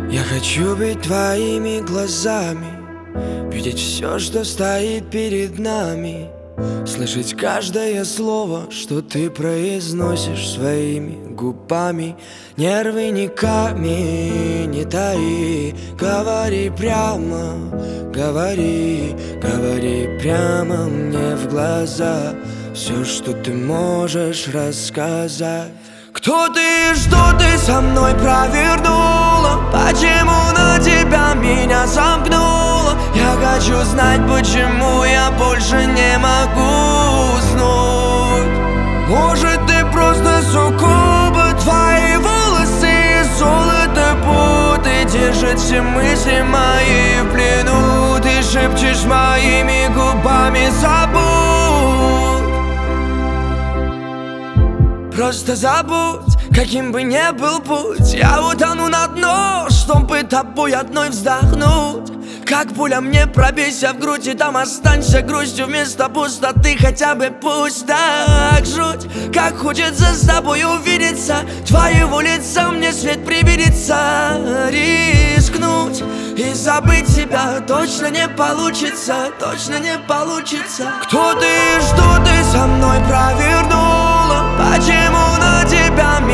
Я хочу быть твоими глазами, видеть все, что стоит перед нами, слышать каждое слово, что ты произносишь своими губами. Нервы не камень, не таи, говори прямо, говори, говори прямо мне в глаза все, что ты можешь рассказать. Кто ты и что ты со мной провернула? Почему на тебя меня замкнула? Я хочу знать, почему я больше не могу уснуть. Может, ты просто суккуба, твои волосы и золото путы держат все мысли мои в плену. Ты шепчешь моими губами забудь. Просто забудь, каким бы ни был путь. Я утону на дно, чтобы тобой одной вздохнуть. Как пуля мне пробейся в грудь, и там останься грустью вместо пустоты. Хотя бы пусть так жуть, как хочется с тобой увидеться. Твоего лица мне свет привидится. Рискнуть и забыть тебя точно не получится, точно не получится. Кто ты и что ты со мной провернула? Почему на тебя